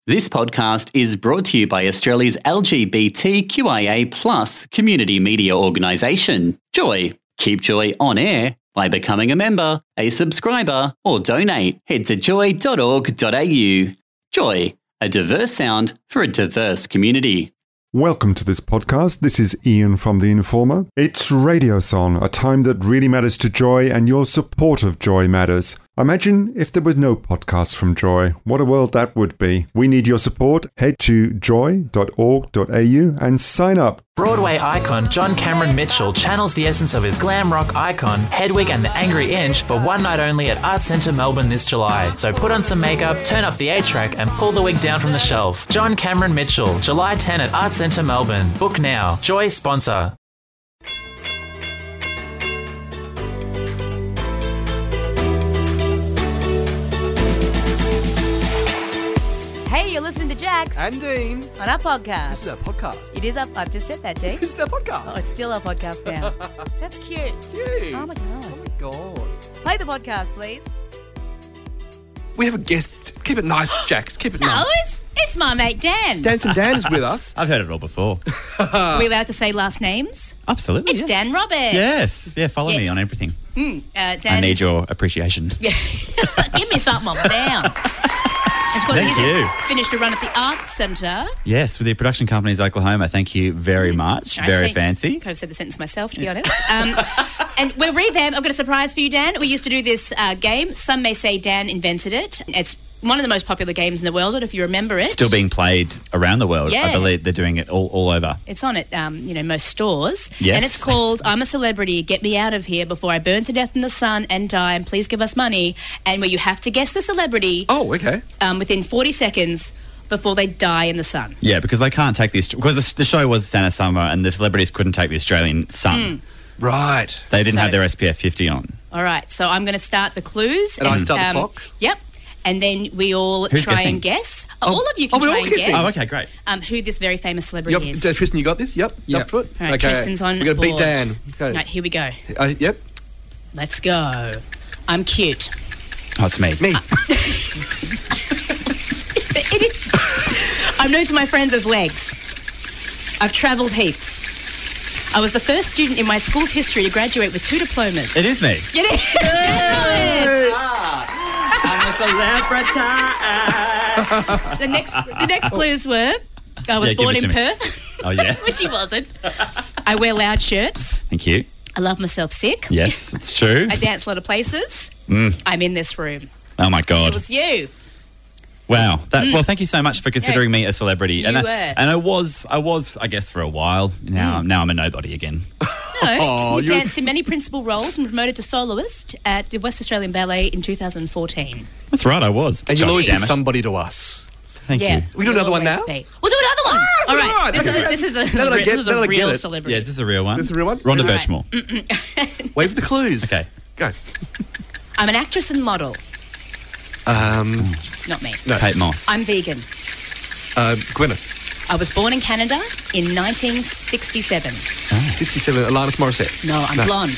This podcast is brought to you by Australia's LGBTQIA+ community media organisation, Joy. Keep Joy on air by becoming a member, a subscriber, or donate. Head to joy.org.au. Joy, a diverse sound for a diverse community. Welcome to this podcast. This is Ian from The Informer. It's Radiothon, a time that really matters to Joy, and your support of Joy matters. Imagine if there was no podcast from Joy. What a world that would be. We need your support. Head to joy.org.au and sign up. Broadway icon John Cameron Mitchell channels the essence of his glam rock icon, Hedwig and the Angry Inch, for one night only at Arts Centre Melbourne this July. So put on some makeup, turn up the A-track and pull the wig down from the shelf. John Cameron Mitchell, July 10 at Arts Centre Melbourne. Book now. Joy sponsor. Hey, you're listening to Jax And Dean. on our podcast. This is our podcast. It is up. I've just said that, Dean. This is our podcast. Oh, it's still our podcast now. That's cute. Cute. Oh my god. Oh my God. Play the podcast, please. We have a guest. Keep it nice, Jax. Keep it No, nice. it's my mate Dan. Dancing Dan is with us. I've heard it all before. Are we allowed to say last names? Absolutely. It's yeah. Dan Roberts. Yes. Yeah, follow me Yes. on everything. Dan I need is- your appreciation. Yeah. Give me something. I'm down. It's because Thank he's you. just finished a run at the Arts Centre. Yes, with the production companies Oklahoma. Thank you very much. Very fancy. Could have said the sentence myself, to be honest. And we're revamped. I've got a surprise for you, Dan. We used to do this game. Some may say Dan invented it. It's one of the most popular games in the world, if you remember it. Still being played around the world. Yeah. I believe they're doing it all over. It's on at most stores. Yes. And it's called I'm a Celebrity, Get Me Out of Here Before I Burn to Death in the Sun and Die, and Please Give Us Money. And where you have to guess the celebrity Oh, okay. within 40 seconds before they die in the sun. Yeah, because they can't take because the show was Dana Summer and the celebrities couldn't take the Australian sun. Right. They didn't So- have their SPF 50 on. All right, so I'm going to start the clues. And I start the clock? Yep. And then we all Who's try guessing? and guess. All of you can we're try all and guessing. guess Oh, okay, great. who this very famous celebrity Yep. is. Tristan, you got this? Yep. Yep. Up foot. All right, okay. Tristan's on We're going to beat board. Dan. Okay. Right, here we go. Yep. Let's go. I'm cute. Oh, it's me. Me. It is. I'm known to my friends as Legs. I've travelled heaps. I was the first student in my school's history to graduate with 2 diplomas. It is me. It is. Dan I'm a celebrity. Roberts. The next clues were I was Yeah, give born it in to me. Perth, Oh, yeah. which he wasn't. I wear loud shirts. Thank you. I love myself sick. Yes, it's true. I dance a lot of places. I'm in this room. Oh, my It God. was you. Wow. Well, thank you so much for considering me a celebrity. You and were. And I was, I guess, for a while. Now I'm a nobody again. No, Oh, you you're- danced in many principal roles and promoted to soloist at the West Australian Ballet in 2014. That's right, I was. And you'll God always be damn it. somebody to us. Thank Yeah. you. We do you'll another one always now? be. We'll do another one. All right. right. This is a Now that I get- this is now that a I get real it. celebrity. Yeah, is this a real one? This is a real one? Rhonda All right. Birchmore. Wait for the clues. Okay. Go. I'm an actress and model. It's not me. No. Kate Moss. I'm vegan. Gwyneth. I was born in Canada in 1967. 57. Alanis Morissette. No, I'm blonde.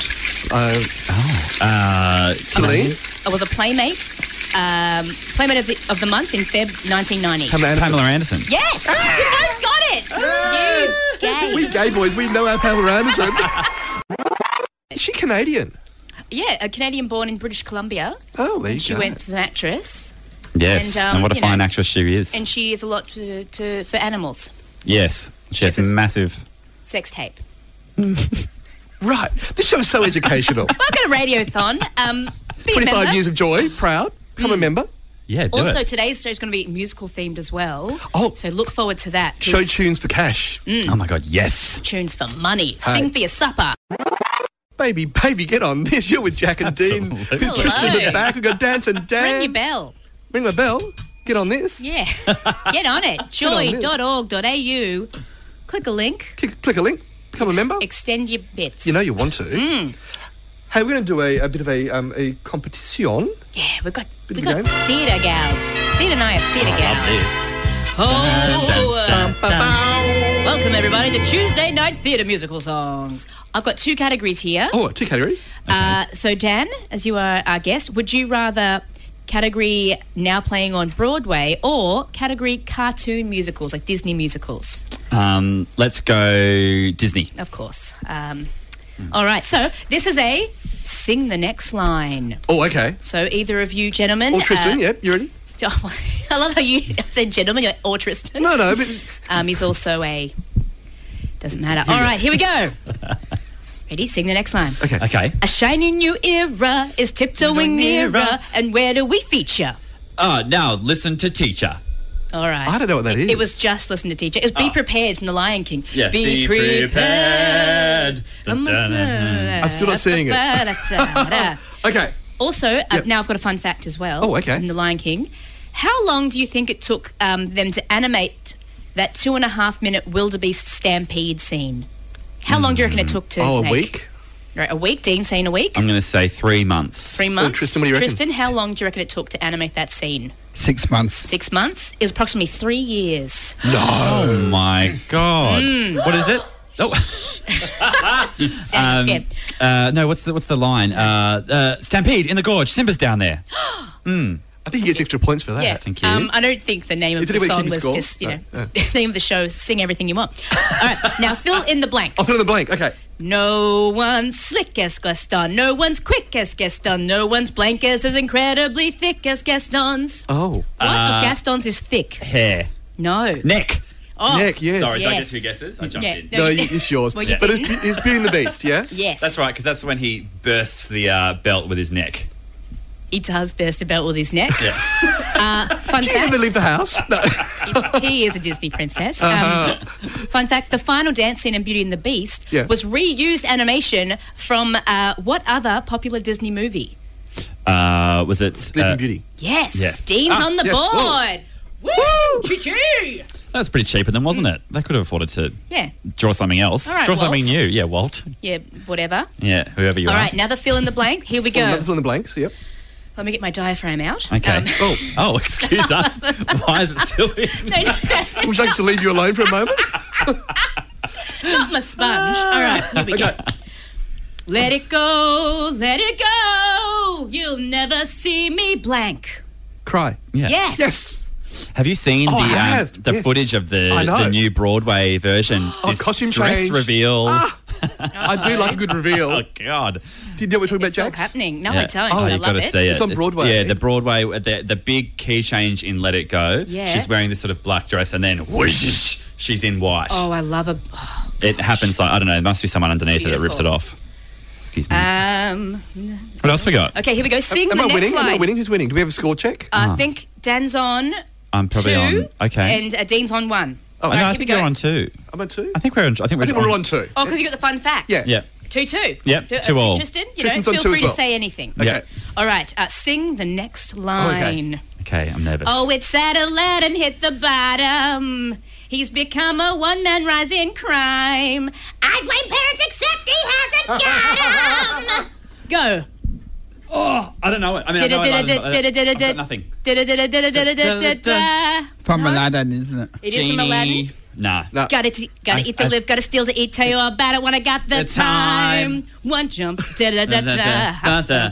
Celine. I was a playmate. Playmate of the month in Feb 1990. Pamela Anderson. Yes! You both got it! You gay. We gay boys, we know our Pamela Anderson. Is she Canadian? Yeah, a Canadian born in British Columbia. Oh, there you She go. went as an actress. Yes. And, And, what a you know, fine actress she is. And she is a lot for animals. Yes. She has She's a- massive. Sex tape. Right. This show is so educational. Welcome to Radiothon. Be a 25 member. years of joy. Proud. Come a member. Yeah, do Also, it. today's show is going to be musical themed as well. Oh. So look forward to that. 'cause Show tunes for cash. Oh, my God, yes. tunes for money. Hey. Sing for your supper. Baby, get on this. You're with Jack and Dean. Absolutely. With Tristan in Hello. the back. We've got Dance and Dan. Ring your bell. Ring my bell. Get on this. Yeah. Get on it. on this. joy.org.au. Click a link. Click a link. Become a member. Extend your bits. You know you want to. Hey, we're going to do a bit of a competition. Yeah, we got Bit of a game. theatre gals. Dean and I are theatre Love gals. this. Oh, welcome everybody to Tuesday Night Theatre Musical Songs. I've got 2 categories here. Oh, 2 categories. So Dan, as you are our guest, would you rather category now playing on Broadway, or category cartoon musicals, like Disney musicals? Let's go Disney. Of course. All right, so this is a sing the next line. Oh, okay. So either of you gentlemen... Or Tristan, yep, you ready? I love how you said gentlemen, you're like, or Tristan. No, but... He's also a... Doesn't matter. All right, here we go. Ready? Sing the next line. Okay. A shiny new era is tiptoeing nearer, and where do we feature? Now listen to teacher. All right. I don't know what that is. It was just listen to teacher. It was Be Prepared from The Lion King. Yeah. Be prepared. I'm still not seeing it. Okay. Also, now I've got a fun fact as well. Oh, okay. From The Lion King. How long do you think it took them to animate that 2.5-minute wildebeest stampede scene? How long do you reckon it took to make? A week? Right, a week. Dean saying a week? I'm going to say 3 months. 3 months. Tristan, what do you reckon? Tristan, how long do you reckon it took to animate that scene? 6 months. 6 months? It was approximately 3 years. Oh my God. What is it? No, what's the line? Stampede in the gorge. Simba's down there. I think he gets extra points for that. Yeah. Thank you. I don't think the name of Is it the anybody song keeping was score? just, No. the name of the show is Sing Everything You Want. All right, now fill in the blank. I'll fill in the blank. Okay. No one's slick as Gaston. No one's quick as Gaston. No one's blank as incredibly thick as Gaston's. Oh. What of Gaston's is thick? Hair. No. Neck. Oh. Neck, yes. Sorry, did I get Yes. 2 guesses? I jumped Yeah. in. No, it's yours. Well, you But didn't. it's Beauty and the Beast, yeah? Yes. That's right, because that's when he bursts the belt with his neck. He does burst a belt with his neck. Yeah. Fun Can you fact. ever leave the house? No. He is a Disney princess. Fun fact, the final dance scene in Beauty and the Beast was reused animation from what other popular Disney movie? Was it... Sleeping Beauty. Yes. Yeah. Dean's on the yes. board. Woo! Choo-choo! That's pretty cheaper then, wasn't it? They could have afforded to Yeah. draw something else. All right, Draw something Walt. new. Yeah, Walt. Yeah, whatever. Yeah, whoever you All are. right, now the fill in the blank. Here we go. Another fill in the blanks, yep. Let me get my diaphragm out. Okay. Oh, excuse us. Why is it still in? Would you like us to leave you alone for a moment? Not my sponge. All right, here we go. Let it go, let it go. You'll never see me blank. Cry. Yeah. Yes. Have you seen I have, the yes. footage of I know. the new Broadway version? This costume dress change. reveal. I do like a good reveal. Oh God! Did you know what we're talking It's about, all Jax? happening. No, Yeah. I don't. Oh, I you've love got to it. see it. It's on Broadway. Yeah, the Broadway, the big key change in Let It Go. Yeah. She's wearing this sort of black dress, and then whoosh, she's in white. Oh, I love a... It happens like, I don't know, there must be someone underneath it that rips it beautiful. off. Excuse me. What else we got? Okay, here we go. Sing Am the I next winning? line. Am I winning? Who's winning? Do we have a score check? I think Dan's on I'm probably 2. on. Okay. And Dean's on 1. Oh, Oh, All no, right, I here we think go. you're on 2. I'm on 2? I think we're on. I think I think we're on 2. Oh, because you got the fun fact. Yeah. Yeah. 2-2. Yep, 2 all. Tristan, Tristan's on feel 2 free as well. to say anything. Okay. Yeah. All right, sing the next line. Okay, I'm nervous. Oh, it's sad Aladdin hit the bottom. He's become a one-man rising crime. I blame parents except he hasn't got 'em. Go. Oh, I don't know it. I mean, I know it. I've got nothing. From Aladdin, isn't it? It is from Aladdin. Nah. No. Gotta eat to live, gotta steal to eat. Tell you about it when I got the The time. time. One jump. Da-da-da-da.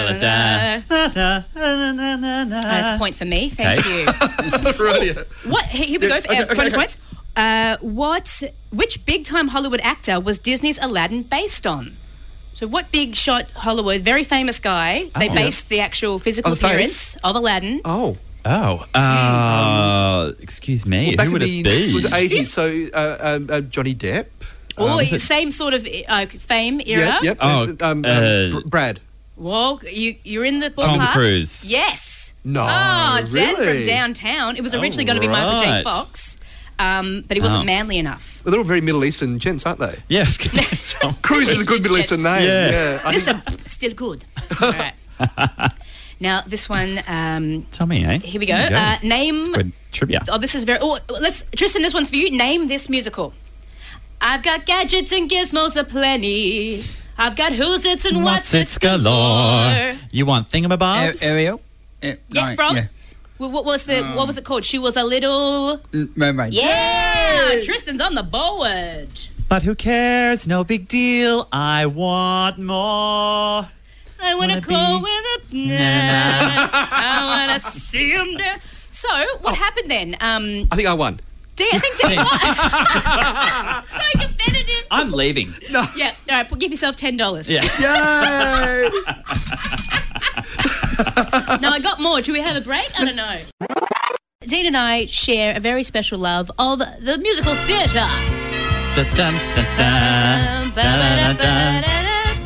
That's a point for me. Thank Okay. you. Brilliant. What? Here we go. Okay, Bonus okay. points. Which big-time Hollywood actor was Disney's Aladdin based on? So, what big shot Hollywood, very famous guy? They based the actual physical Oh, the face? appearance of Aladdin. Oh. Excuse me. Back Who would in it the be? It was 80s, so Johnny Depp. Oh, is it- same sort of fame era. Yep. Oh, Brad. Well, you're in the ballpark. Tom Cruise. Yes. No, Oh, Dan really? from downtown. It was originally going to be Michael J. right. Fox, but he wasn't Oh. manly enough. Well, they're all very Middle Eastern gents, aren't they? Yeah. Cruise is a good Middle Eastern name. Yeah. Yeah. I think- Listen, still good. All right. Now this one. Tell me, eh? Here we go. There you go. Name. Good trivia. Oh, this is very. Oh, let's Tristan. This one's for you. Name this musical. I've got gadgets and gizmos aplenty. I've got who's its and what's its galore. You want thingamabobs? Ariel? Yeah, from. Well, what was it called? She was a little. Mermaid. Yeah, Tristan's on the board. But who cares? No big deal. I want more. I want to go with a... I want to see him dance. So, what happened then? I think I won. I think Dan won. So competitive. I'm leaving. Yeah, all right, give yourself $10. Yeah. Yay! No, I got more. Do we have a break? I don't know. Dean and I share a very special love of the musical theatre. Dun, dun, dun, dun, dun, dun, dun.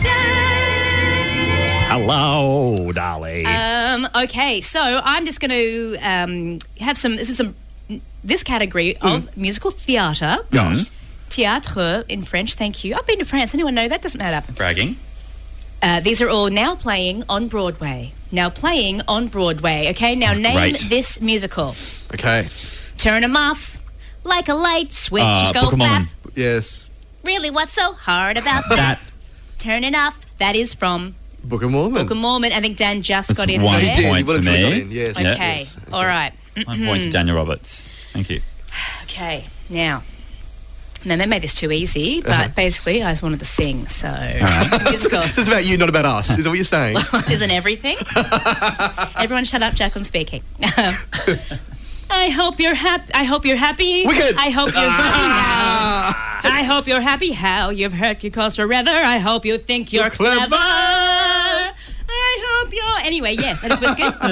Hello, Dolly. Okay, so I'm just going to have this category of musical theatre. Yes. Théâtre in French, thank you. I've been to France. Anyone know that? Doesn't matter. Bragging. These are all now playing on Broadway. Okay, now name Great. this musical. Okay. Turn 'em off like a light switch. Just go Book of flap. Mormon. Yes. Really, what's so hard about that? That. Turn it off. That is from Book of Mormon. Book of Mormon. I think Dan just got in one He there. did. point He would have for truly me. got in. Yes. Okay, Yes. all right. 1 point to Daniel Roberts. Thank you. Okay, now, they made this too easy, but basically I just wanted to sing, so musical This is about you, not about us. Is that what you're saying? isn't everything. Everyone shut up, Jacqueline speaking. I hope you're happy. Wicked. I hope you're happy now. I hope you're happy how you've hurt your cause forever. I hope you think you're clever. I hope you're... Anyway, yes, that was good.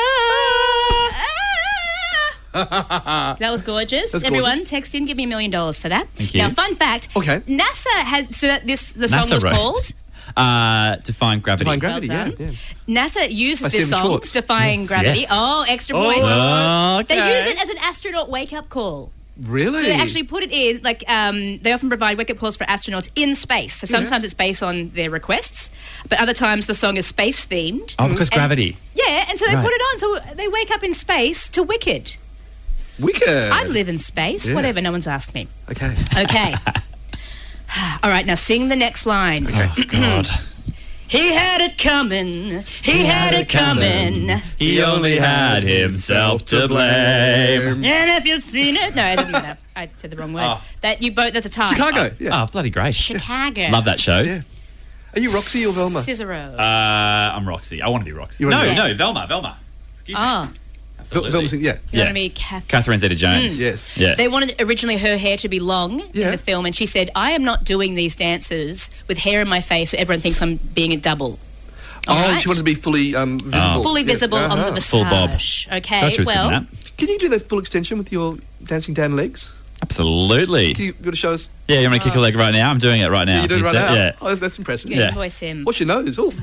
That was gorgeous. That's Everyone, gorgeous. text in, give me $1 million for that. Thank you. Now, fun fact. Okay. NASA has... So the song NASA was wrote- called... Define Gravity. Defying Gravity, Well yeah. done. NASA uses By this Stephen song, Schwartz. Defying Gravity. yes. Oh, extra points. Okay. They use it as an astronaut wake-up call. Really? So they actually put it in, like, they often provide wake-up calls for astronauts in space. So sometimes it's based on their requests, but other times the song is space-themed. Oh, because gravity. Yeah, and so they Right. put it on. So they wake up in space to Wicked. Wicked. I live in space. Yes. Whatever, no one's asked me. Okay. Okay. All right, now sing the next line. Oh, God. He had it coming. He had it coming. He only had himself to blame. And if you've seen it... No, it doesn't matter. I said the wrong words. Oh. That's a tie. Chicago. Yeah. Oh, bloody great. Chicago. Love that show. Yeah. Are you Roxy or Velma? Cicero. I'm Roxy. I want to be Roxy. You wanna No, be- Velma. Excuse me. Oh, Absolutely. Velma, yeah. you want to be Catherine. Catherine Zeta-Jones. Yes. Yeah. They wanted originally her hair to be long Yeah. in the film, and she said, I am not doing these dances with hair in my face so everyone thinks I'm being a double. All Oh, right? she wanted to be fully visible. Fully Yeah. visible on the Uh-huh. visage. Full bob. Okay, Thought she was good well, in that. Can you do that full extension with your Dancing Dan legs? Absolutely. Can you go to show us? Yeah, you want to kick a leg right now? I'm doing it right now. You do it He right said- now? Yeah. Oh, that's impressive. you're going Yeah. to voice him. What's your nose? Oh.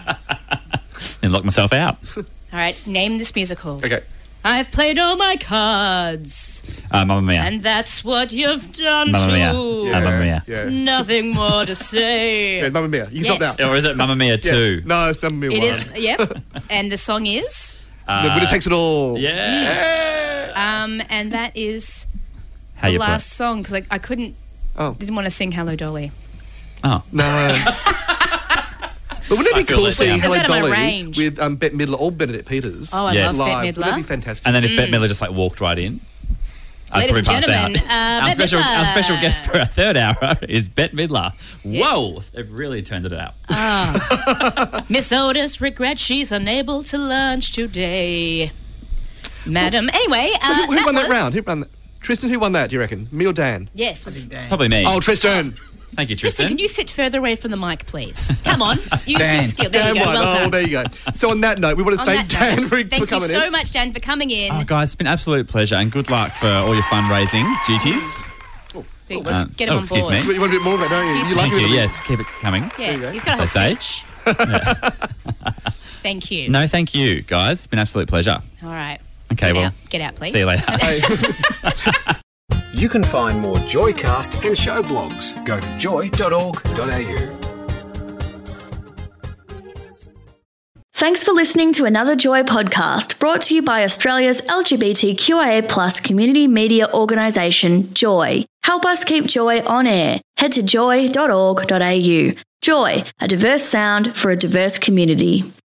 And lock myself out. All right, name this musical. Okay. I've played all my cards, Mamma Mia. and that's what you've done Mamma Mia. too. Mamma Mia. Yeah. Nothing more to say. Yeah, Mamma Mia. You can Yes. stop now. Or is it Mamma Mia 2? Yeah. No, it's Mamma Mia It 1. is, yep. And the song is, The winner takes it all. Yeah. and that is How the you last song because I couldn't, Oh. didn't want to sing Hello Dolly. Oh. No. But wouldn't I it be feel cool let seeing down. Hello That's out of my Dolly range. with Bette Midler or Benedict Peters Oh, I Yes. love live? Bette Wouldn't that be Midler. fantastic? And then if Bette Midler just like walked right in, I'd Ladies probably and pass gentlemen, out. Bette Midler. Our special guest for our third hour is Bette Midler. Whoa, they've really turned it out. Miss Otis regrets she's unable to lunch today. Madam. Anyway, So who won that was- round? Who won that? Tristan, who won that, do you reckon? Me or Dan? Yes. Was Probably me. Oh, Tristan. Thank you, Tristan, Tristan. can you sit further away from the mic, please? Come on. Use your Dan. skill. There Dan you go. won. Well Oh, done. there you go. So on that note, we want to On thank that Dan note, for thank you coming so in. much, Dan, for coming in. Oh, guys, it's been an absolute pleasure and good luck for all your fundraising duties. So just get him on excuse board. me. You want a bit more of that, don't you? Excuse You me. like Thank it? you. Yes, keep it coming. Yeah, he's got a whole As I say. speech. Thank you. No, thank you, guys. It's been an absolute pleasure. All right. Okay, well, Get out, please. see you later. Hey. You can find more Joycast and show blogs. Go to joy.org.au. Thanks for listening to another Joy podcast brought to you by Australia's LGBTQIA+ community media organisation, Joy. Help us keep Joy on air. Head to joy.org.au. Joy, a diverse sound for a diverse community.